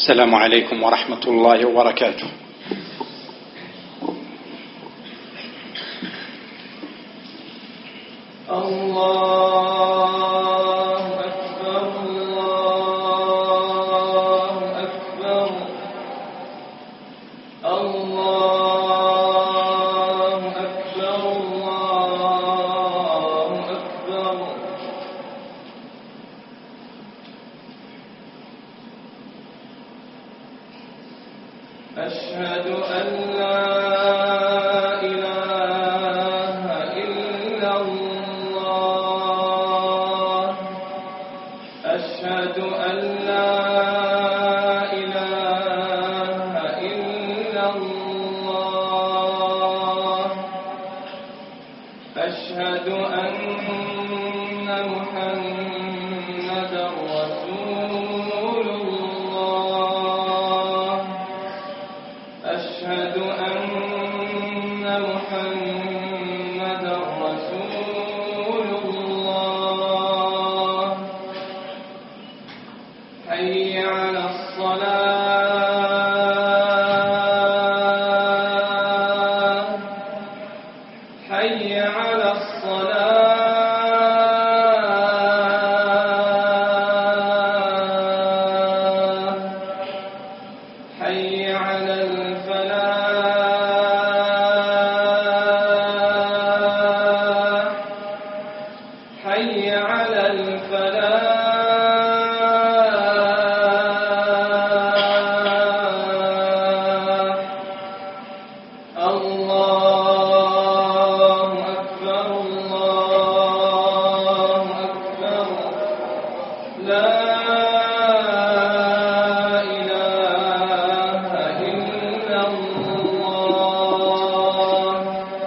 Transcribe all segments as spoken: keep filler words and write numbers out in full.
السلام عليكم ورحمة الله وبركاته. الله أكبر الله أكبر الله أكبر الله أكبر. أشهد أن لا إله إلا الله أشهد أن لا إله إلا الله أشهد أن محمدا رسول الله أشهد أن محمدا رسول الله. حي على الصلاة حي على الصلاة حي على الفلاح حي على الفلاح. الله أكبر الله أكبر. لا إله إلا الله.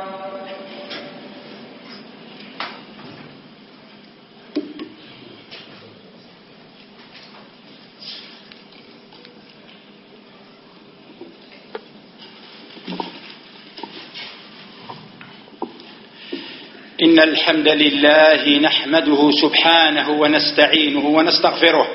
إن الحمد لله نحمده سبحانه ونستعينه ونستغفره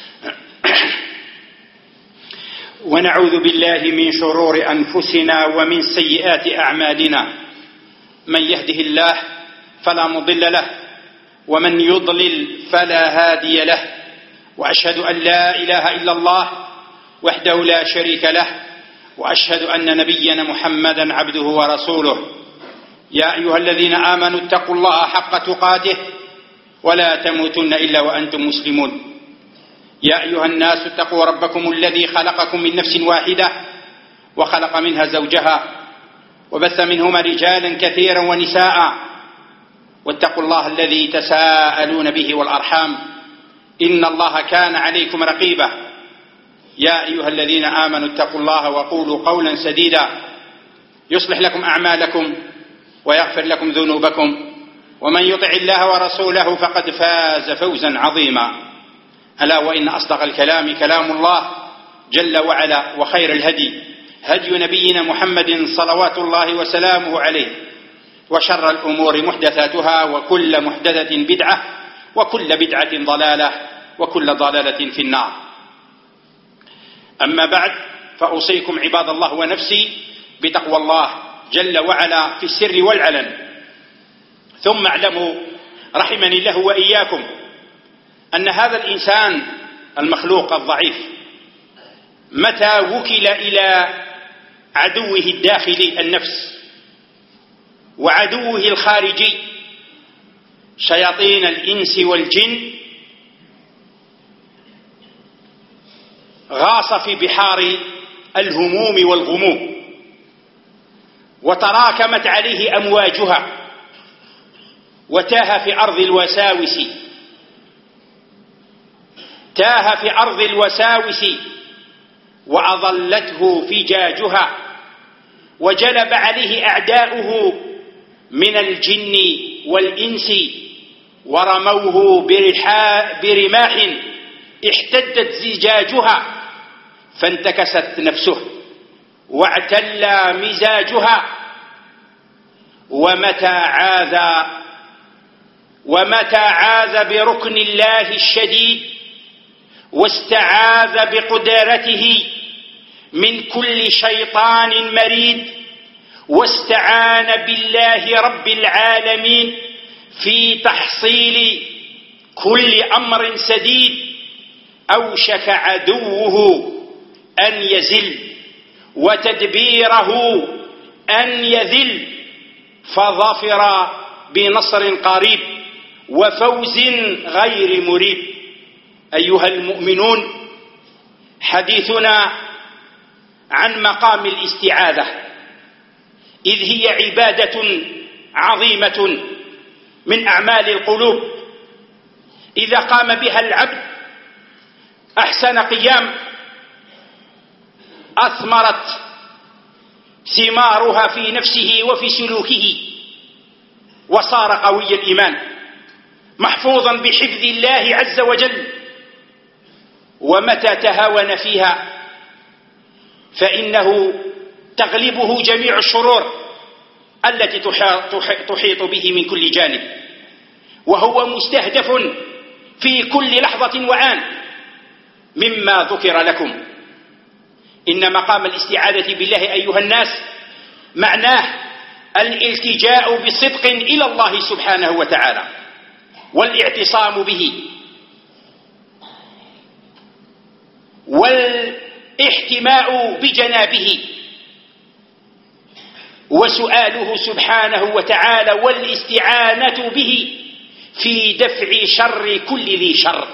ونعوذ بالله من شرور أنفسنا ومن سيئات أعمالنا. من يهده الله فلا مضل له ومن يضلل فلا هادي له. وأشهد أن لا إله إلا الله وحده لا شريك له وأشهد أن نبينا محمدا عبده ورسوله. يا أيها الذين آمنوا اتقوا الله حق تقاته ولا تموتن إلا وأنتم مسلمون. يا أيها الناس اتقوا ربكم الذي خلقكم من نفس واحدة وخلق منها زوجها وبث منهما رجالا كثيرا ونساء واتقوا الله الذي تساءلون به والأرحام إن الله كان عليكم رقيبا. يا أيها الذين آمنوا اتقوا الله وقولوا قولا سديدا يصلح لكم أعمالكم ويغفر لكم ذنوبكم ومن يطع الله ورسوله فقد فاز فوزا عظيما. ألا وإن أصدق الكلام كلام الله جل وعلا وخير الهدي هدي نبينا محمد صلوات الله وسلامه عليه وشر الأمور محدثاتها وكل محدثة بدعة وكل بدعة ضلالة وكل ضلالة في النار. أما بعد فأوصيكم عباد الله ونفسي بتقوى الله جل وعلا في السر والعلن. ثم اعلموا رحمني الله وإياكم أن هذا الإنسان المخلوق الضعيف متى وكل إلى عدوه الداخلي النفس وعدوه الخارجي شياطين الإنس والجن غاص في بحار الهموم والغموم وتراكمت عليه أمواجها وتاه في أرض الوساوس تاه في أرض الوساوس وأضلته فجاجها وجلب عليه أعداؤه من الجن والإنس ورموه برماح احتدت زجاجها فانتكست نفسه واعتلى مزاجها. ومتى عاذ ومتى عاذ بركن الله الشديد واستعاذ بقدرته من كل شيطان مريد، واستعان بالله رب العالمين في تحصيل كل أمر سديد، أوشك عدوه أن يزل وتدبيره أن يذل، فظفر بنصر قريب وفوز غير مريب. أيها المؤمنون، حديثنا عن مقام الاستعاذة، إذ هي عبادة عظيمة من أعمال القلوب، إذا قام بها العبد أحسن قيام أثمرت ثمارها في نفسه وفي سلوكه، وصار قوي الإيمان محفوظا بحفظ الله عز وجل. ومتى تهاون فيها فإنه تغلبه جميع الشرور التي تحيط به من كل جانب، وهو مستهدف في كل لحظة وآن. مما ذكر لكم إن مقام الاستعاذة بالله أيها الناس معناه الالتجاء بصدق إلى الله سبحانه وتعالى، والاعتصام به، والاحتماء بجنابه، وسؤاله سبحانه وتعالى والاستعانة به في دفع شر كل ذي شر.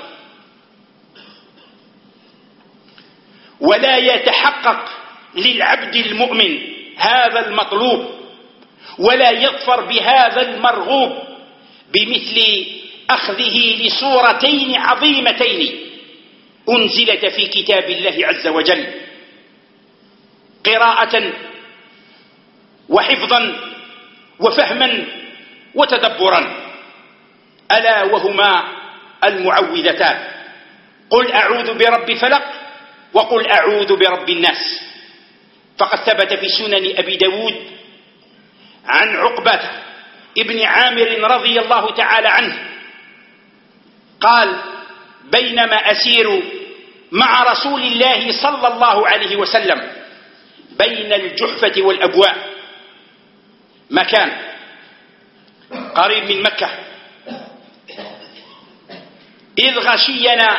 ولا يتحقق للعبد المؤمن هذا المطلوب ولا يظفر بهذا المرغوب بمثل أخذه لصورتين عظيمتين أنزلت في كتاب الله عز وجل، قراءة وحفظا وفهما وتدبرا، ألا وهما المعوذتان: قل أعوذ برب فلق، وقل أعوذ برب الناس. فقد ثبت في سنن أبي داود عن عقبة ابن عامر رضي الله تعالى عنه قال: بينما أسير مع رسول الله صلى الله عليه وسلم بين الجحفة والأبواء، مكان قريب من مكة، إذ غشينا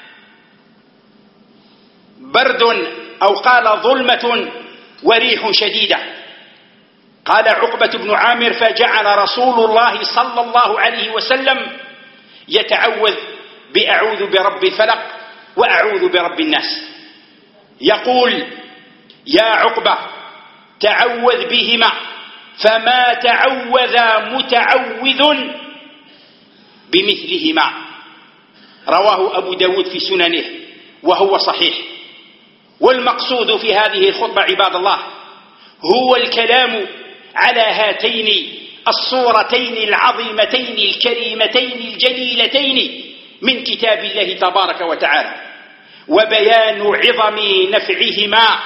برد أو قال ظلمة وريح شديدة. قال عقبة بن عامر: فجعل رسول الله صلى الله عليه وسلم يتعوذ بأعوذ برب الفلق وأعوذ برب الناس، يقول: يا عقبة تعوذ بهما، فما تعوذ متعوذ بمثلهما. رواه أبو داود في سننه وهو صحيح. والمقصود في هذه الخطبة عباد الله هو الكلام على هاتين الصورتين العظيمتين الكريمتين الجليلتين من كتاب الله تبارك وتعالى، وبيان عظم نفعهما،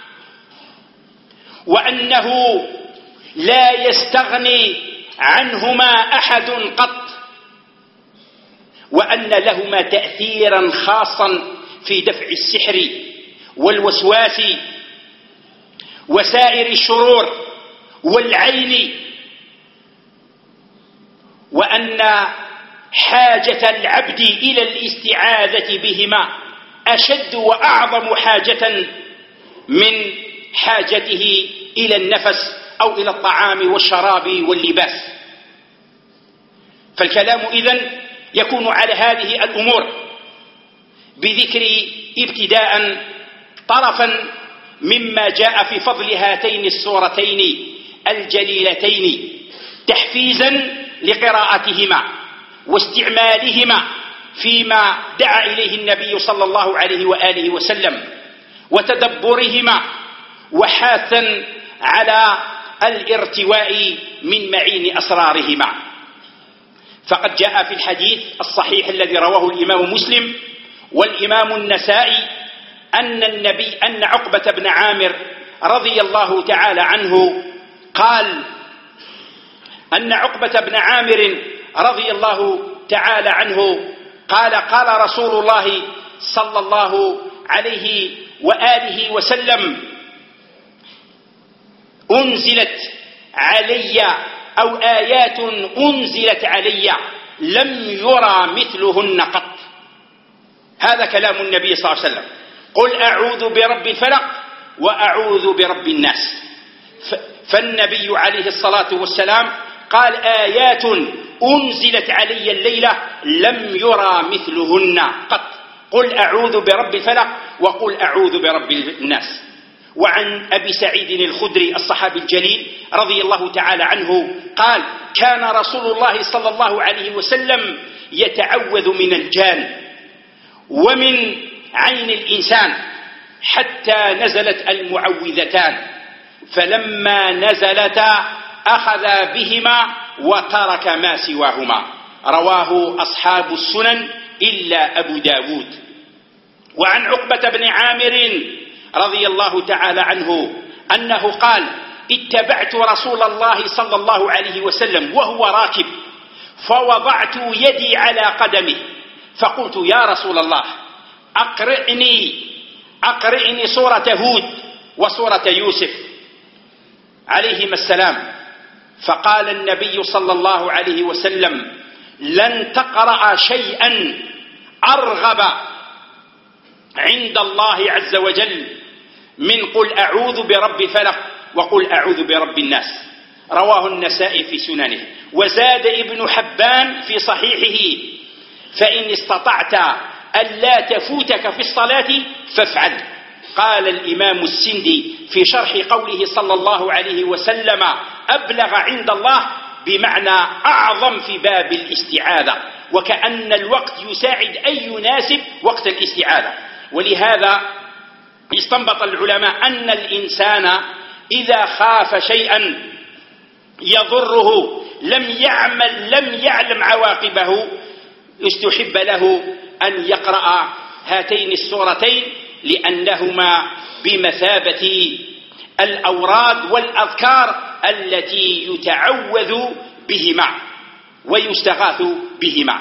وأنه لا يستغني عنهما أحد قط، وأن لهما تأثيرا خاصا في دفع السحر والوسواس وسائر الشرور والعين، وأن حاجة العبد إلى الاستعاذة بهما أشد وأعظم حاجة من حاجته إلى النفس أو إلى الطعام والشراب واللباس. فالكلام إذن يكون على هذه الأمور بذكر ابتداء طرفا مما جاء في فضل هاتين السورتين الجليلتين تحفيزا لقراءتهما واستعمالهما فيما دعا إليه النبي صلى الله عليه وآله وسلم، وتدبرهما، وحاثا على الارتواء من معين أسرارهما. فقد جاء في الحديث الصحيح الذي رواه الإمام مسلم والإمام النسائي أن النبي أن عقبة بن عامر رضي الله تعالى عنه قال أن عقبة بن عامر رضي الله تعالى عنه قال: قال رسول الله صلى الله عليه وآله وسلم أنزلت علي أو آيات أنزلت علي لم يرى مثلهن قط. هذا كلام النبي صلى الله عليه وسلم. قل أعوذ برب الفلق وأعوذ برب الناس. فالنبي عليه الصلاة والسلام قال آيات أنزلت علي الليلة لم يرى مثلهن قط. قل أعوذ برب الفلق وقل أعوذ برب الناس. وعن أبي سعيد الخدري الصحابي الجليل رضي الله تعالى عنه قال كان رسول الله صلى الله عليه وسلم يتعوذ من الجان ومن عين الإنسان حتى نزلت المعوذتان، فلما نزلتا أخذ بهما وترك ما سواهما. رواه أصحاب السنن إلا أبو داود. وعن عقبة بن عامر رضي الله تعالى عنه أنه قال اتبعت رسول الله صلى الله عليه وسلم وهو راكب فوضعت يدي على قدمه فقلت يا رسول الله أقرئني أقرئني سورة هود وسورة يوسف عليهما السلام. فقال النبي صلى الله عليه وسلم لن تقرأ شيئا أرغب عند الله عز وجل من قل أعوذ برب الفلق وقل أعوذ برب الناس. رواه النسائي في سننه. وزاد ابن حبان في صحيحه فإن استطعت ألا تفوتك في الصلاة فافعل. قال الإمام السندي في شرح قوله صلى الله عليه وسلم أبلغ عند الله بمعنى أعظم في باب الاستعاذة، وكأن الوقت يساعد أن يناسب وقت الاستعاذة. ولهذا استنبط العلماء أن الإنسان إذا خاف شيئا يضره لم يعمل لم يعلم عواقبه استحب له أن يقرأ هاتين السورتين لأنهما بمثابة الأوراد والأذكار التي يتعوذ بهما ويستغاث بهما.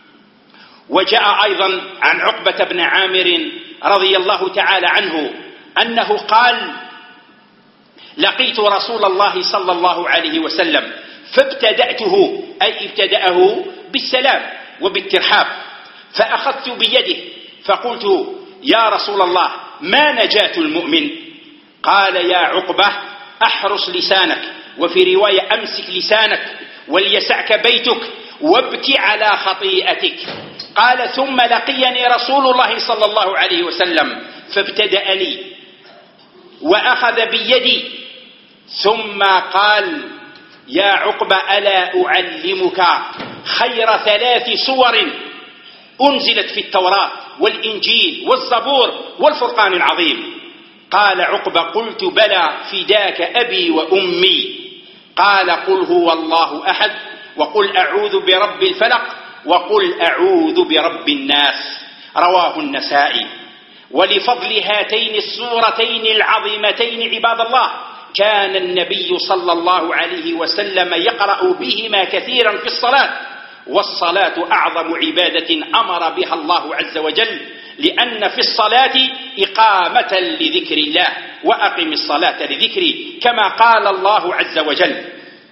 وجاء أيضا عن عقبة بن عامر رضي الله تعالى عنه أنه قال لقيت رسول الله صلى الله عليه وسلم فابتدأته أي ابتدأه بالسلام وبالترحاب فأخذت بيده فقلت يا رسول الله ما نجاة المؤمن؟ قال يا عقبة أحرس لسانك، وفي رواية أمسك لسانك وليسعك بيتك وابكي على خطيئتك. قال ثم لقيني رسول الله صلى الله عليه وسلم فابتدأني وأخذ بيدي ثم قال يا عقبة ألا أعلمك خير ثلاث صور أنزلت في التوراة والإنجيل والزبور والفرقان العظيم؟ قال عقبة قلت بلى فداك أبي وأمي. قال قل هو الله أحد وقل أعوذ برب الفلق وقل أعوذ برب الناس. رواه النسائي. ولفضل هاتين السورتين العظيمتين عباد الله كان النبي صلى الله عليه وسلم يقرأ بهما كثيرا في الصلاة، والصلاة أعظم عبادة أمر بها الله عز وجل، لأن في الصلاة إقامة لذكر الله وأقم الصلاة لذكري كما قال الله عز وجل.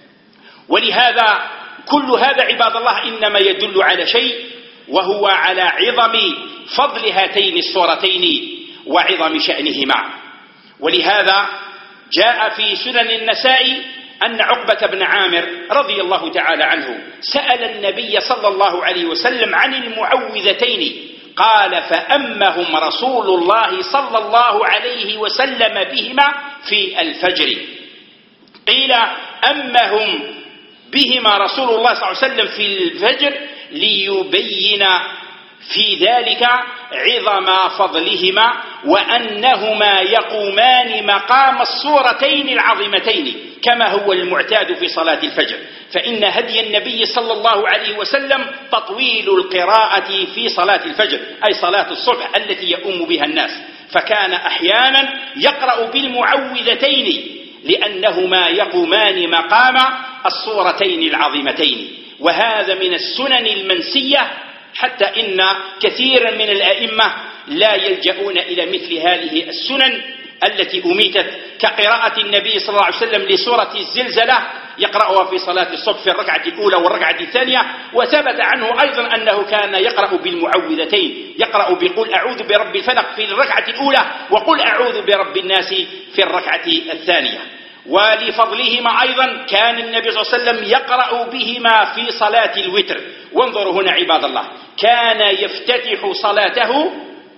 ولهذا كل هذا عباد الله إنما يدل على شيء، وهو على عظم فضل هاتين السورتين وعظم شأنهما. ولهذا جاء في سنن النسائي أن عقبة بن عامر رضي الله تعالى عنه سأل النبي صلى الله عليه وسلم عن المعوذتين، قال فأمهم رسول الله صلى الله عليه وسلم بهما في الفجر. قيل أمهم بهما رسول الله صلى الله عليه وسلم في الفجر ليبين في ذلك عظم فضلهما وأنهما يقومان مقام السورتين العظيمتين كما هو المعتاد في صلاة الفجر. فإن هدي النبي صلى الله عليه وسلم تطويل القراءة في صلاة الفجر أي صلاة الصبح التي يؤم بها الناس، فكان أحيانا يقرأ بالمعوذتين لأنهما يقومان مقام السورتين العظيمتين. وهذا من السنن المنسية، حتى إن كثيرا من الأئمة لا يلجؤون إلى مثل هذه السنن التي أميتت، كقراءة النبي صلى الله عليه وسلم لسورة الزلزلة يقرأها في صلاة الصبح في الركعة الأولى والركعة الثانية. وثبت عنه أيضا أنه كان يقرأ بالمعوذتين، يقرأ بقل أعوذ برب الفلق في الركعة الأولى وقل أعوذ برب الناس في الركعة الثانية. ولفضلهما أيضا كان النبي صلى الله عليه وسلم يقرأ بهما في صلاة الوتر. وانظروا هنا عباد الله، كان يفتتح صلاته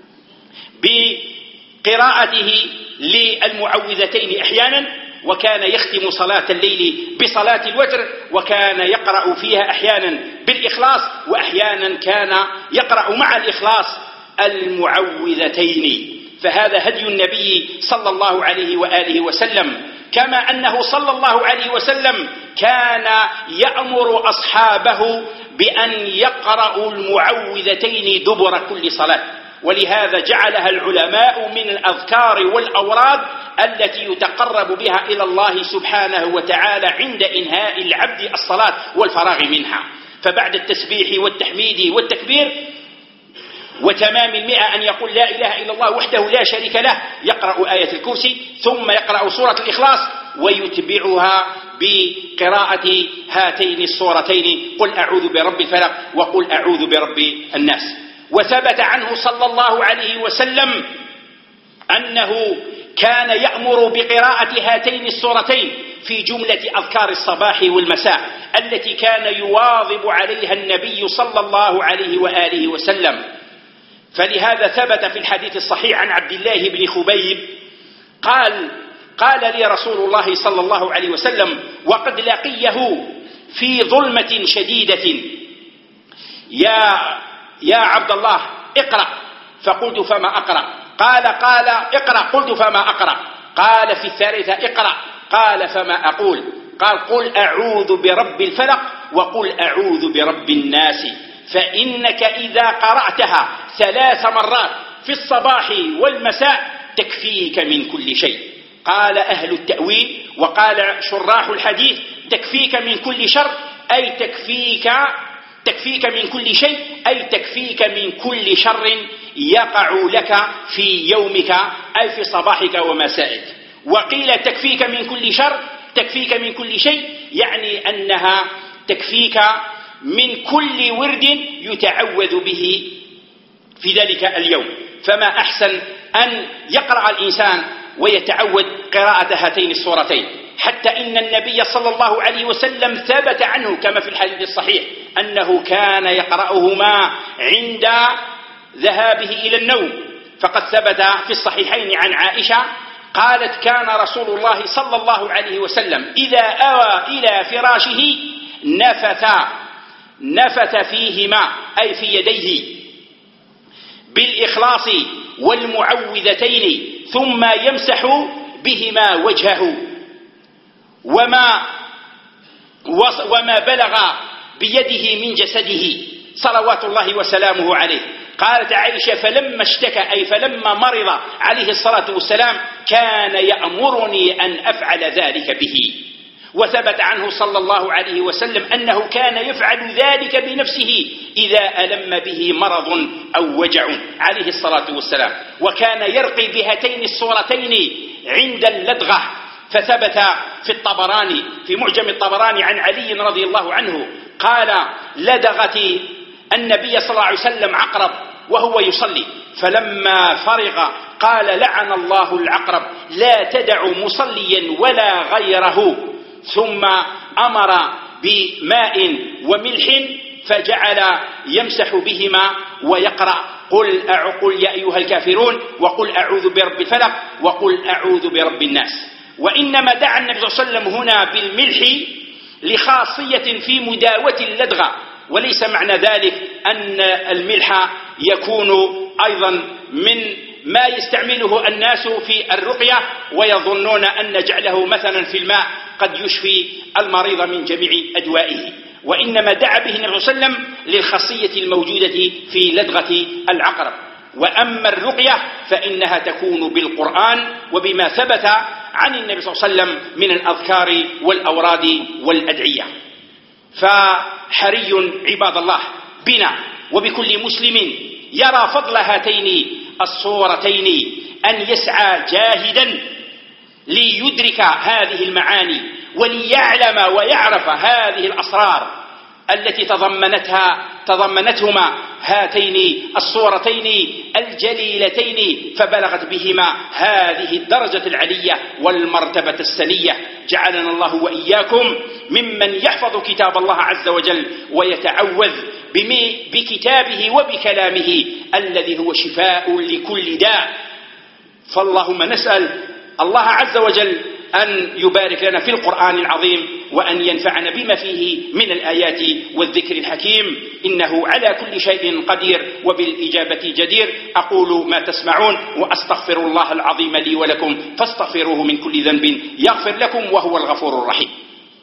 بقراءته للمعوذتين أحيانا، وكان يختم صلاة الليل بصلاة الوتر، وكان يقرأ فيها أحيانا بالإخلاص، وأحيانا كان يقرأ مع الإخلاص المعوذتين. فهذا هدي النبي صلى الله عليه وآله وسلم، كما أنه صلى الله عليه وسلم كان يأمر أصحابه بأن يقرأوا المعوذتين دبر كل صلاة. ولهذا جعلها العلماء من الأذكار والأوراد التي يتقرب بها إلى الله سبحانه وتعالى عند إنهاء العبد الصلاة والفراغ منها. فبعد التسبيح والتحميد والتكبير وتمام المئة أن يقول لا إله إلا الله وحده لا شريك له، يقرأ آية الكرسي، ثم يقرأ سورة الإخلاص، ويتبعها بقراءة هاتين السورتين قل أعوذ برب الفلق وقل أعوذ برب الناس. وثبت عنه صلى الله عليه وسلم أنه كان يأمر بقراءة هاتين السورتين في جملة أذكار الصباح والمساء التي كان يواظب عليها النبي صلى الله عليه وآله وسلم. فلهذا ثبت في الحديث الصحيح عن عبد الله بن خبيب قال قال لي رسول الله صلى الله عليه وسلم وقد لقيه في ظلمة شديدة: يا يا عبد الله اقرأ. فقلت فما أقرأ؟ قال قال اقرأ. قلت فما أقرأ؟ قال في الثالثة اقرأ. قال فما أقول؟ قال قل أعوذ برب الفلق وقل أعوذ برب الناس، فإنك إذا قرأتها ثلاث مرات في الصباح والمساء تكفيك من كل شيء. قال أهل التأويل وقال شراح الحديث تكفيك من كل شر، أي تكفيك تكفيك من كل شيء، أي تكفيك من كل شر يقع لك في يومك أي في صباحك ومسائك. وقيل تكفيك من كل شر تكفيك من كل شيء، يعني أنها تكفيك من كل ورد يتعوذ به في ذلك اليوم. فما أحسن أن يقرأ الإنسان ويتعود قراءة هاتين السورتين، حتى إن النبي صلى الله عليه وسلم ثبت عنه كما في الحديث الصحيح أنه كان يقرأهما عند ذهابه إلى النوم. فقد ثبت في الصحيحين عن عائشة قالت كان رسول الله صلى الله عليه وسلم إذا أوى إلى فراشه نفث نفث فيهما أي في يديه بالإخلاص والمعوذتين، ثم يمسح بهما وجهه وما وما بلغ بيده من جسده صلوات الله وسلامه عليه. قالت عائشة فلما اشتكى أي فلما مرض عليه الصلاة والسلام كان يأمرني أن أفعل ذلك به. وثبت عنه صلى الله عليه وسلم أنه كان يفعل ذلك بنفسه إذا ألم به مرض أو وجع عليه الصلاة والسلام، وكان يرقي بهاتين السورتين عند اللدغة. فثبت في الطبراني في معجم الطبراني عن علي رضي الله عنه قال لدغت النبي صلى الله عليه وسلم عقرب وهو يصلي، فلما فرغ قال لعن الله العقرب لا تدع مصليا ولا غيره، ثم أمر بماء وملح فجعل يمسح بهما ويقرأ قل أعقل يا أيها الكافرون وقل أعوذ برب الفلق وقل أعوذ برب الناس. وإنما دعا النبي صلى الله عليه وسلم هنا بالملح لخاصية في مداوة اللدغة، وليس معنى ذلك أن الملح يكون أيضا من ما يستعمله الناس في الرقية ويظنون أن جعله مثلا في الماء قد يشفي المريض من جميع أدوائه، وإنما دعا به النبي صلى الله عليه وسلم للخاصية الموجودة في لدغة العقرب. وأما الرقية فإنها تكون بالقرآن وبما ثبت عن النبي صلى الله عليه وسلم من الأذكار والأوراد والأدعية. فحري عباد الله بنا وبكل مسلم يرى فضل هاتين الصورتين أن يسعى جاهدا ليدرك هذه المعاني وليعلم ويعرف هذه الأسرار التي تضمنتها تضمنتهما هاتين الصورتين الجليلتين، فبلغت بهما هذه الدرجة العلية والمرتبة السنية. جعلنا الله وإياكم ممن يحفظ كتاب الله عز وجل ويتعوذ بكتابه وبكلامه الذي هو شفاء لكل داء. فاللهم نسأل الله عز وجل أن يبارك لنا في القرآن العظيم وأن ينفعنا بما فيه من الآيات والذكر الحكيم، إنه على كل شيء قدير وبالإجابة جدير. أقول ما تسمعون وأستغفر الله العظيم لي ولكم فاستغفروه من كل ذنب يغفر لكم وهو الغفور الرحيم.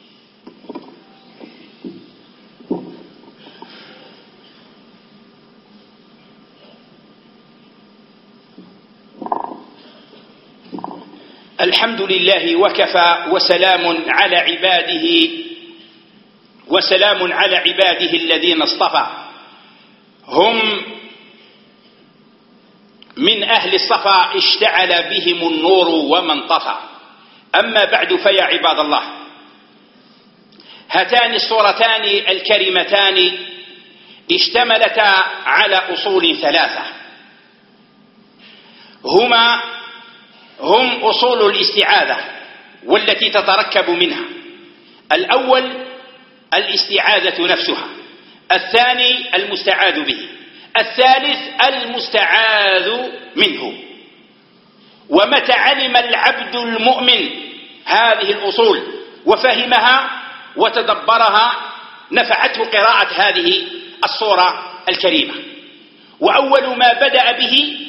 الحمد لله وكفى وسلام على عباده وسلام على عباده الذين اصطفى، هم من أهل الصفا اشتعل بهم النور ومن طفى. أما بعد فيا عباد الله، هاتان الصورتان الكريمتان اشتملتا على أصول ثلاثة، هما هم أصول الاستعاذة والتي تتركب منها: الأول الاستعاذة نفسها، الثاني المستعاذ به، الثالث المستعاذ منه. ومتى علم العبد المؤمن هذه الأصول وفهمها وتدبرها نفعته قراءة هذه الصورة الكريمة. وأول ما بدأ به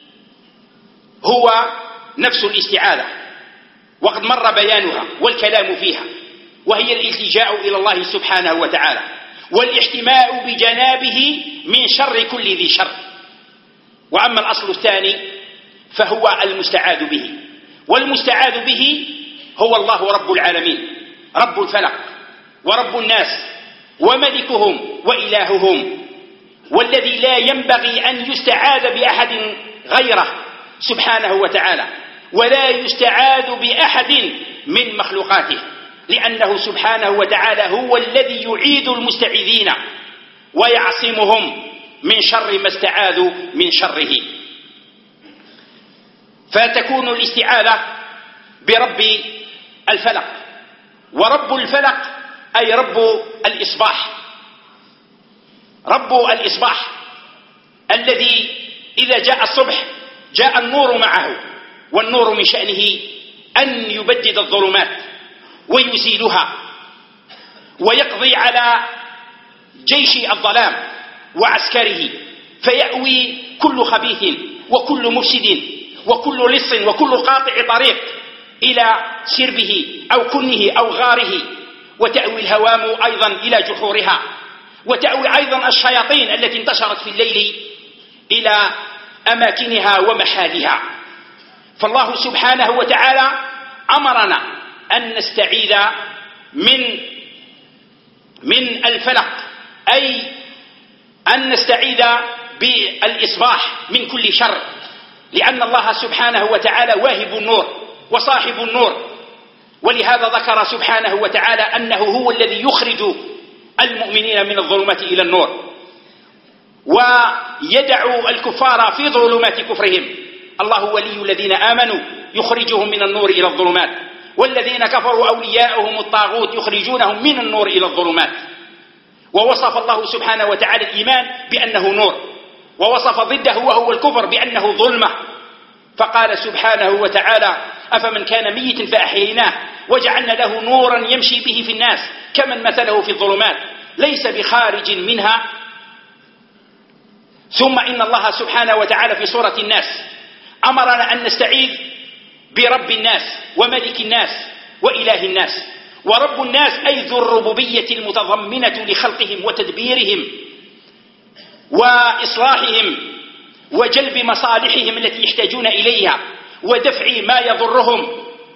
هو نفس الاستعاذة، وقد مر بيانها والكلام فيها، وهي الالتجاء إلى الله سبحانه وتعالى والاحتماء بجنابه من شر كل ذي شر. وأما الأصل الثاني فهو المستعاذ به، والمستعاذ به هو الله رب العالمين، رب الفلق ورب الناس وملكهم وإلههم، والذي لا ينبغي أن يستعاذ بأحد غيره سبحانه وتعالى، ولا يستعاذ بأحد من مخلوقاته، لأنه سبحانه وتعالى هو الذي يعيد المستعيذين ويعصمهم من شر ما استعاذوا من شره. فتكون الاستعاذة برب الفلق، ورب الفلق أي رب الإصباح، رب الإصباح الذي إذا جاء الصبح جاء النور معه، والنور من شأنه أن يبدد الظلمات ويزيلها ويقضي على جيش الظلام وعسكره، فيأوي كل خبيث وكل مفسد وكل لص وكل قاطع طريق إلى سربه أو كنه أو غاره، وتأوي الهوام أيضا إلى جحورها، وتأوي أيضا الشياطين التي انتشرت في الليل إلى أماكنها ومحالها. فالله سبحانه وتعالى أمرنا أن نستعيذ من من الفلق، أي أن نستعيذ بالإصباح من كل شر، لأن الله سبحانه وتعالى واهب النور وصاحب النور. ولهذا ذكر سبحانه وتعالى أنه هو الذي يخرج المؤمنين من الظلمات إلى النور ويدع الكفار في ظلمات كفرهم. الله ولي الذين آمنوا يخرجهم من النور إلى الظلمات، والذين كفروا أولياؤهم الطاغوت يخرجونهم من النور إلى الظلمات. ووصف الله سبحانه وتعالى الإيمان بأنه نور، ووصف ضده وهو الكفر بأنه ظلمة، فقال سبحانه وتعالى: أفمن كان ميتا فأحييناه وجعلنا له نورا يمشي به في الناس كمن مثله في الظلمات ليس بخارج منها. ثم إن الله سبحانه وتعالى في سورة الناس أمرنا أن نستعيذ برب الناس وملك الناس وإله الناس. ورب الناس أي ذو الربوبية المتضمنة لخلقهم وتدبيرهم وإصلاحهم وجلب مصالحهم التي يحتاجون إليها ودفع ما يضرهم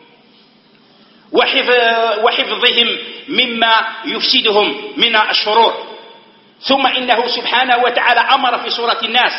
وحفظهم مما يفسدهم من الشرور. ثم إنه سبحانه وتعالى أمر في سورة الناس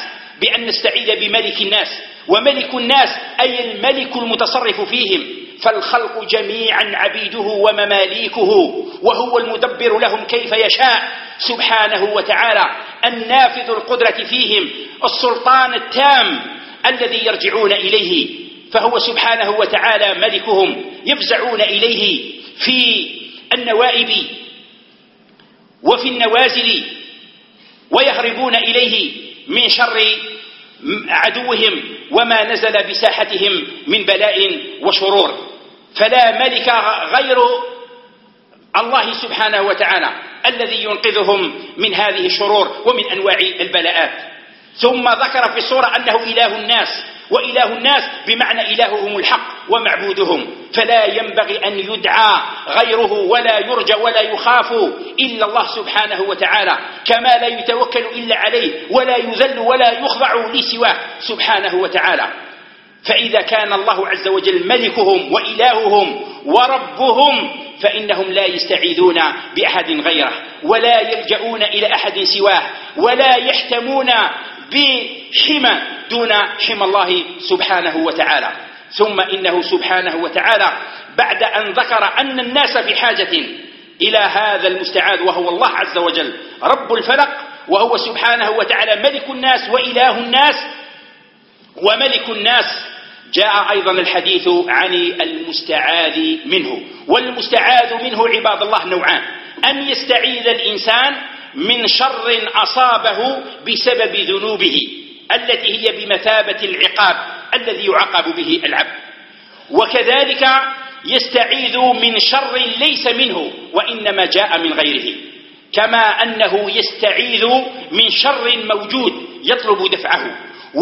بأن نستعيذ بملك الناس، وملك الناس أي الملك المتصرف فيهم، فالخلق جميعا عبيده ومماليكه، وهو المدبر لهم كيف يشاء سبحانه وتعالى، النافذ القدرة فيهم، السلطان التام الذي يرجعون إليه، فهو سبحانه وتعالى ملكهم، يفزعون إليه في النوائب وفي النوازل، ويهربون إليه من شر عدوهم وما نزل بساحتهم من بلاء وشرور. فلا ملك غير الله سبحانه وتعالى الذي ينقذهم من هذه الشرور ومن أنواع البلاءات. ثم ذكر في السورة أنه إله الناس، وإله الناس بمعنى إلههم الحق ومعبودهم، فلا ينبغي أن يدعى غيره ولا يرجى ولا يخاف إلا الله سبحانه وتعالى، كما لا يتوكل إلا عليه ولا يذل ولا يخضع لسواه سبحانه وتعالى. فإذا كان الله عز وجل ملكهم وإلههم وربهم فإنهم لا يستعيذون بأحد غيره، ولا يلجؤون إلى أحد سواه، ولا يحتمون بحمى دون حمى الله سبحانه وتعالى. ثم إنه سبحانه وتعالى بعد أن ذكر أن الناس بحاجة إلى هذا المستعاذ وهو الله عز وجل رب الفلق، وهو سبحانه وتعالى ملك الناس وإله الناس وملك الناس، جاء أيضا الحديث عن المستعاذ منه. والمستعاذ منه عباد الله نوعان: أن يستعيذ الإنسان من شر أصابه بسبب ذنوبه التي هي بمثابة العقاب الذي يعاقب به العبد، وكذلك يستعيذ من شر ليس منه وإنما جاء من غيره، كما أنه يستعيذ من شر موجود يطلب دفعه،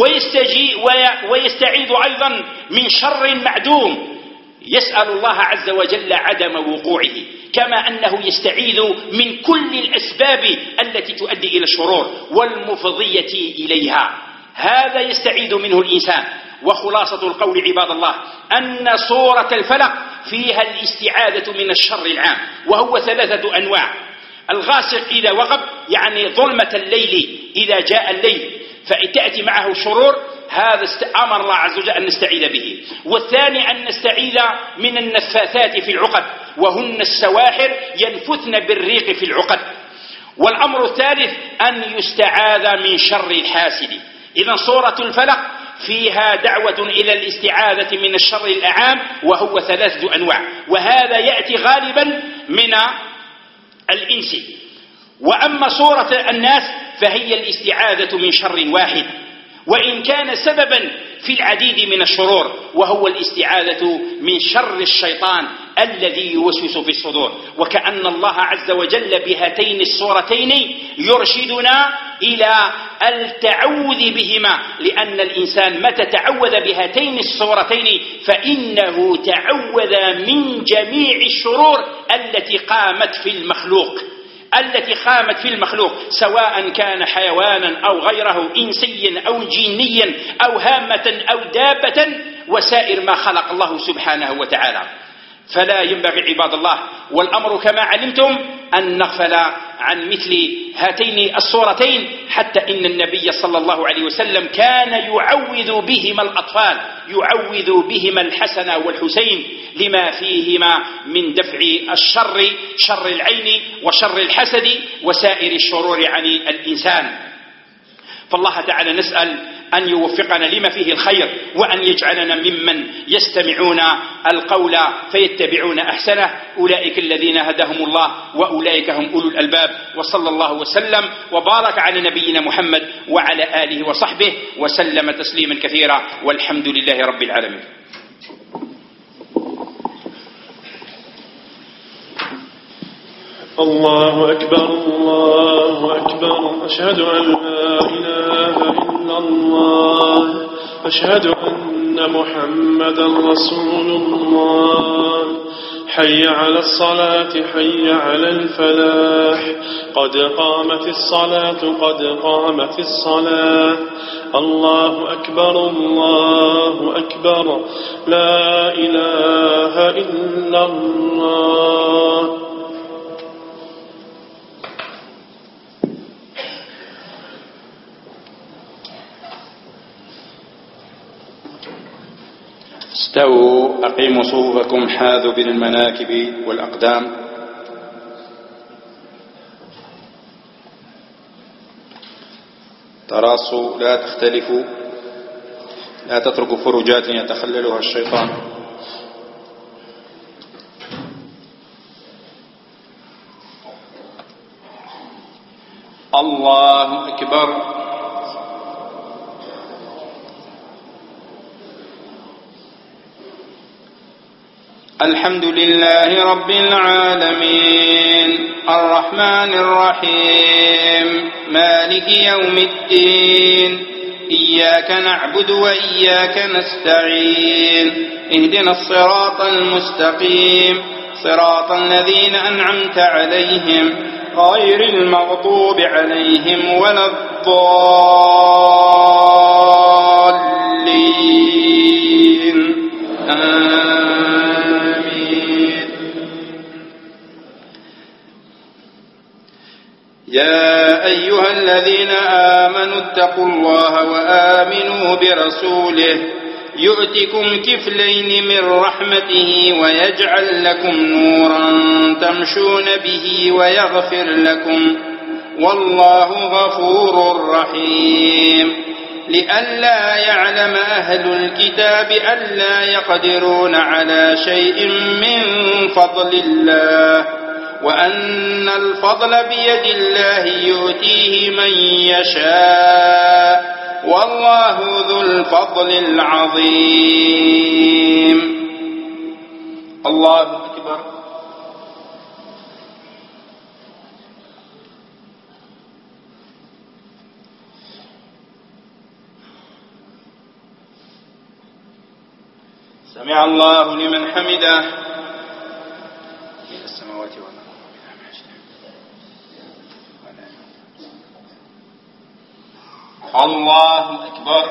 ويستعيذ أيضا من شر معدوم يسأل الله عز وجل عدم وقوعه، كما أنه يستعيذ من كل الأسباب التي تؤدي إلى الشرور والمفضية إليها. هذا يستعيذ منه الإنسان. وخلاصة القول عباد الله أن سورة الفلق فيها الاستعاذة من الشر العام، وهو ثلاثة أنواع: الغاسق إذا وغب، يعني ظلمة الليل إذا جاء الليل فتأتي معه شرور، هذا أمر الله عز وجل أن نستعيذ به. والثاني أن نستعيذ من النفاثات في العقد، وهن السواحر ينفثن بالريق في العقد. والأمر الثالث أن يستعاذ من شر الحاسد. إذن سورة الفلق فيها دعوة إلى الاستعاذة من الشر الأعام، وهو ثلاثة أنواع، وهذا يأتي غالبا من الإنس. وأما سورة الناس فهي الاستعاذة من شر واحد، وإن كان سببا في العديد من الشرور، وهو الاستعاذة من شر الشيطان الذي يوسوس في الصدور. وكأن الله عز وجل بهاتين السورتين يرشدنا إلى التعوذ بهما، لأن الإنسان متى تعوذ بهاتين السورتين فإنه تعوذ من جميع الشرور التي قامت في المخلوق التي قامت في المخلوق سواء كان حيوانا أو غيره، إنسيا أو جينيا أو هامة أو دابة، وسائر ما خلق الله سبحانه وتعالى. فلا ينبغي عباد الله، والأمر كما علمتم أن نغفل عن مثل هاتين الصورتين، حتى إن النبي صلى الله عليه وسلم كان يعوذ بهما الأطفال، يعوذ بهما الحسن والحسين، لما فيهما من دفع الشر، شر العين وشر الحسد وسائر الشرور عن الإنسان. فالله تعالى نسأل أن يوفقنا لما فيه الخير، وأن يجعلنا ممن يستمعون القول فيتبعون أحسنه. أولئك الذين هداهم الله وأولئك هم أولو الألباب. وصلى الله وسلم وبارك على نبينا محمد وعلى آله وصحبه وسلم تسليما كثيرا، والحمد لله رب العالمين. الله أكبر الله أكبر، أشهد أن لا إله إلا الله، أشهد أن محمدا رسول الله. حي على الصلاة حي على الفلاح، قد قامت الصلاة قد قامت الصلاة. الله أكبر الله أكبر، لا إله إلا الله. استووا أقيموا صفوفكم حاذوا بالمناكب والأقدام. تراصوا لا تختلفوا، لا تتركوا فروجات يتخللها الشيطان. الله أكبر. الحمد لله رب العالمين الرحمن الرحيم مالك يوم الدين إياك نعبد وإياك نستعين اهدنا الصراط المستقيم صراط الذين أنعمت عليهم غير المغضوب عليهم ولا الضالين آمين. يا أيها الذين آمنوا اتقوا الله وآمنوا برسوله يؤتكم كفلين من رحمته ويجعل لكم نورا تمشون به ويغفر لكم والله غفور رحيم. لئلا يعلم أهل الكتاب ألا يقدرون على شيء من فضل الله وأن الفضل بيد الله يؤتيه من يشاء والله ذو الفضل العظيم. الله أكبر. سمع الله لمن حمده. السماوات والأرض. الله أكبر.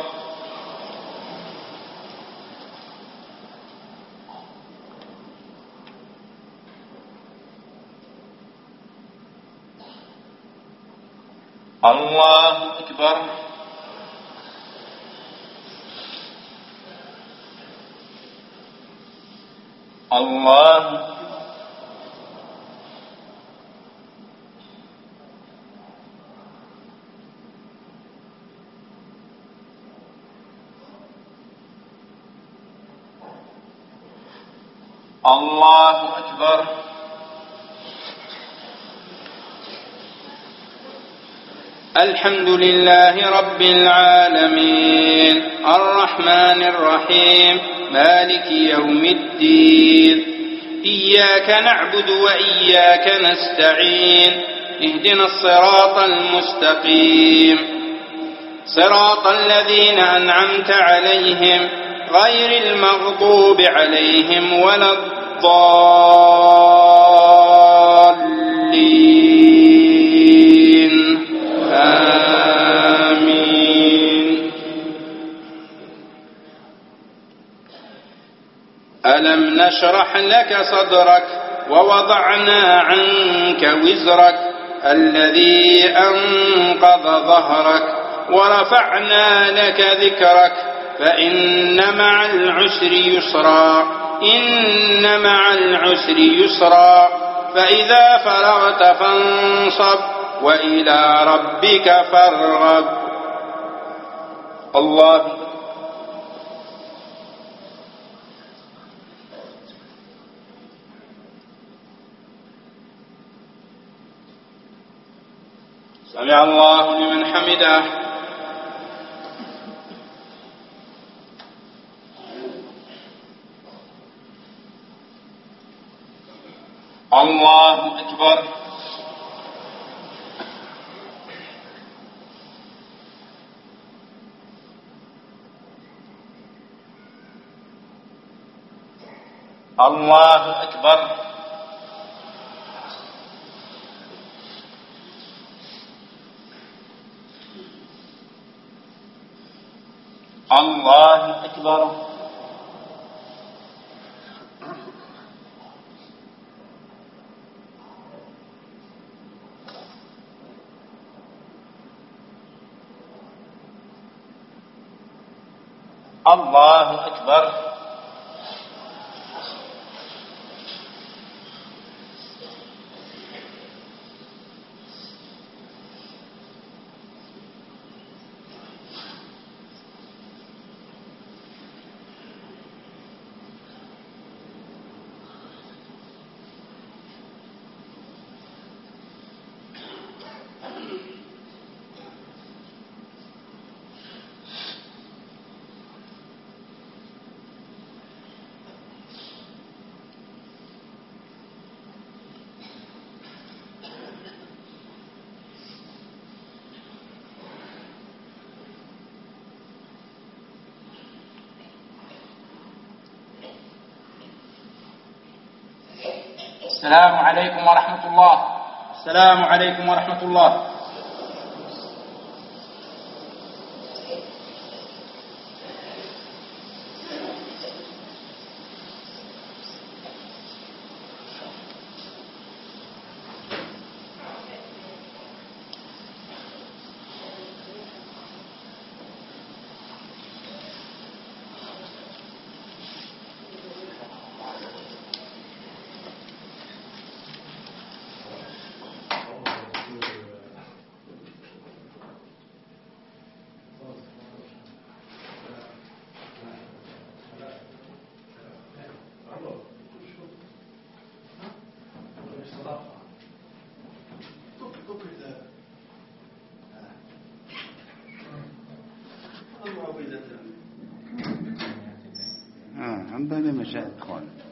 الله أكبر. الله الله أكبر. الحمد لله رب العالمين الرحمن الرحيم مالك يوم الدين إياك نعبد وإياك نستعين اهدنا الصراط المستقيم صراط الذين أنعمت عليهم غير المغضوب عليهم ولا الضالين آمين. ألم نشرح لك صدرك ووضعنا عنك وزرك الذي أنقض ظهرك ورفعنا لك ذكرك فإن مع العسر يسرا إن مع العسر يسرا فإذا فرغت فانصب وإلى ربك فارغب. الله. سمع الله لمن حمده. الله أكبر. الله أكبر. الله أكبر. الله أكبر. السلام عليكم ورحمة الله. السلام عليكم ورحمة الله. آه عم بالي مشاهد إخوان.